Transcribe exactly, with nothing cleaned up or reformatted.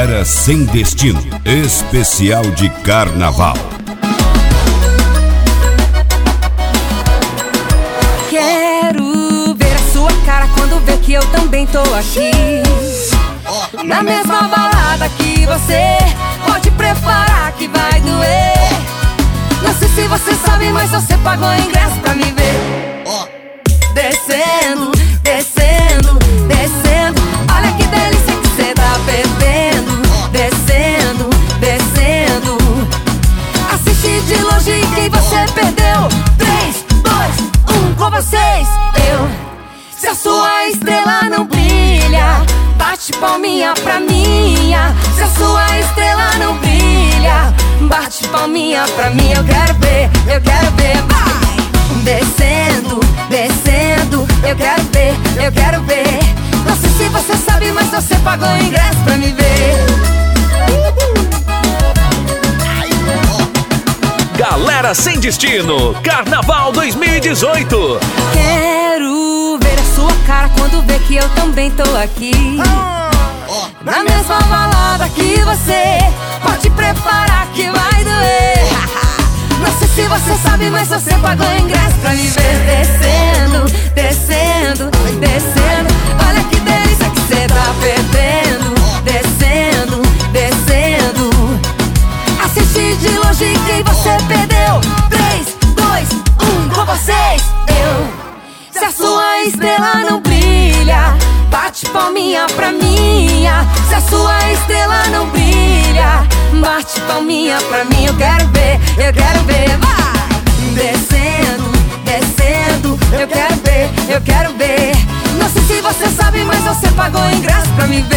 Galera Sem Destino, especial de carnaval. Quero ver a sua cara quando vê que eu também tô aqui. Na mesma balada que você, pode preparar que vai doer. Não sei se você sabe, mas você pagou o ingresso pra me ver. Descendo, descendo, descendo. Olha que delícia que cê tá perdendo. Descendo, descendo. Assiste de longe quem você perdeu. Três, dois, um, com vocês. Eu, se a sua estrela não brilha, bate palminha pra minha. Se a sua estrela não brilha, bate palminha pra mim. Eu quero ver, eu quero ver, vai. Descendo, descendo, eu quero ver, eu quero ver. Não sei se você sabe, mas você pagou o ingresso pra me ver. Galera Sem Destino, Carnaval dois mil e dezoito. Quero ver a sua cara quando vê que eu também tô aqui. Na mesma balada que você, pode preparar que vai doer. Não sei se você sabe, mas você pagou o ingresso pra me ver. Descendo, descendo, descendo. Olha que delícia que cê tá perdendo. Descendo, descendo. Assiste de longe quem você perdeu. Três, dois, um, com vocês. Eu, se a sua estrela não brilha, bate palminha pra minha. Se a sua estrela não brilha, bate palminha pra mim. Eu quero ver, eu quero ver, vai. Descendo, descendo, eu quero ver, eu quero ver. Não sei se você sabe, mas você pagou o ingresso pra me ver.